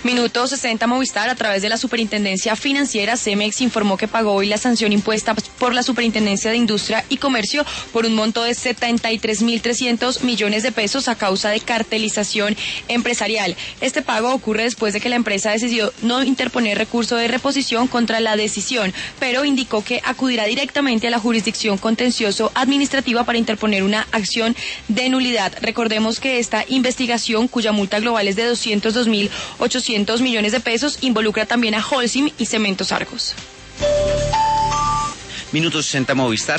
Minuto 60 Movistar, a través de la Superintendencia Financiera, Cemex informó que pagó hoy la sanción impuesta por la Superintendencia de Industria y Comercio por un monto de 73.300 millones de pesos a causa de cartelización empresarial. Este pago ocurre después de que la empresa decidió no interponer recurso de reposición contra la decisión, pero indicó que acudirá directamente a la jurisdicción contencioso administrativa para interponer una acción de nulidad. Recordemos que esta investigación, cuya multa global es de 202.800 millones de pesos, involucra también a Holcim y Cementos Argos. Minuto 60 Movistar.